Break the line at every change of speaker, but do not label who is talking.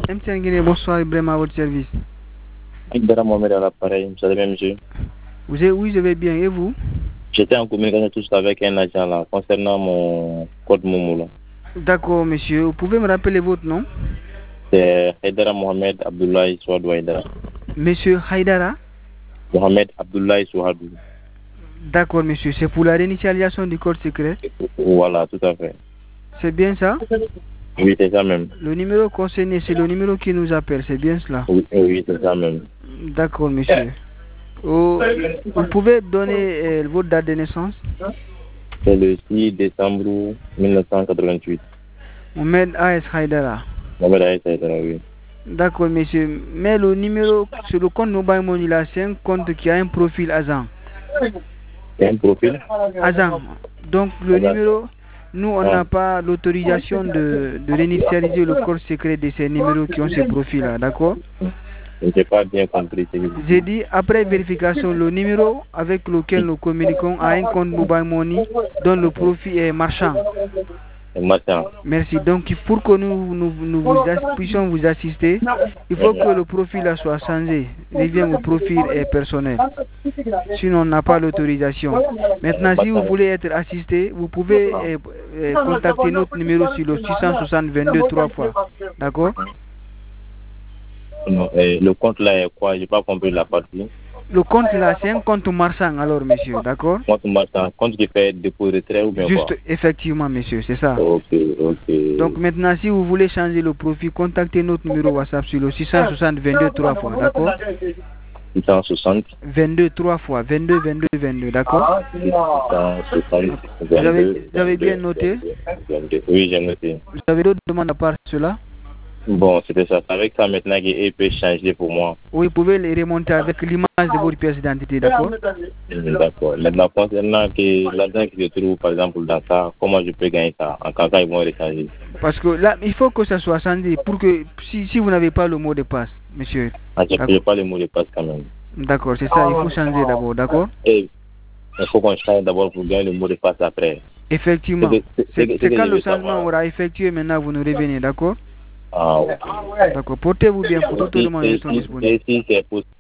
MTN Guinée, bonsoir, Ibrahim à votre service.
Ibrahim Mohamed à l'appareil, vous allez bien, monsieur?
Oui, je vais bien, et vous?
J'étais en communication tout avec un agent là, concernant mon code Momo là.
D'accord, monsieur. Vous pouvez me rappeler votre nom?
C'est Haidara Mohamed Abdoulaye Souadou Haidara.
Monsieur Haidara?
Mohamed Abdoulaye Souadou.
D'accord, monsieur. C'est pour la réinitialisation du code secret?
Voilà, tout à fait.
C'est bien ça?
Oui, c'est ça même.
Le numéro concerné, c'est le numéro qui nous appelle, c'est bien cela?
Oui, c'est ça même.
D'accord, monsieur. Vous pouvez donner votre date de naissance?
C'est le 6 décembre 1988.
Mohamed A.S. Haidara.
Mohamed A.S. Haidara, oui.
D'accord, monsieur. Mais le numéro sur le compte Mobile Money là, c'est un compte qui a un profil Azan.
C'est un profil
Azan. Donc le numéro, nous on n'a pas l'autorisation de réinitialiser le code secret de ces numéros qui ont ce profil là, d'accord?
Je n'ai pas bien compris.
J'ai dit, après vérification, le numéro avec lequel nous communiquons a un compte Mobile Money dont le profil est marchand. Merci. Donc, pour que nous puissions vous assister, il faut que le profil là soit changé. Reviens au profil personnel. Sinon, on n'a pas l'autorisation. Maintenant, si vous voulez être assisté, vous pouvez contacter notre numéro sur le 660 22 3 fois. D'accord?
Non, le compte là est quoi? Je n'ai pas compris la partie.
Le compte là, c'est un compte marchand alors, monsieur, d'accord?
Compte marchand, compte qui fait dépôt retrait ou bien
juste
quoi?
Effectivement, monsieur, c'est ça.
Ok.
Donc maintenant, si vous voulez changer le profil, contactez notre numéro WhatsApp sur le 660 22 3 fois, d'accord?
660
22 3 fois, 22 22 22, d'accord?
660
Vous avez bien noté?
22. Oui, j'ai noté.
Vous avez d'autres demandes à part cela?
Bon, c'était ça. C'est avec ça maintenant qu'il peut changer pour moi.
Oui, vous pouvez les remonter avec l'image de votre pièce d'identité, d'accord?
D'accord. Maintenant, concernant l'argent qui se trouve, par exemple, dans ça, comment je peux gagner ça en quand ils vont le changer?
Parce que là, il faut que ça soit changé pour que, si vous n'avez pas le mot de passe, monsieur.
Je n'ai pas le mot de passe quand même.
D'accord, c'est ça, il faut changer d'abord, d'accord?
Il faut qu'on change d'abord pour gagner le mot de passe après.
Effectivement. C'est quand le changement aura effectué, maintenant vous nous revenez, d'accord?
Ah, ok.
D'accord, portez-vous bien, pour tout le monde sont disponibles.
Si c'est possible.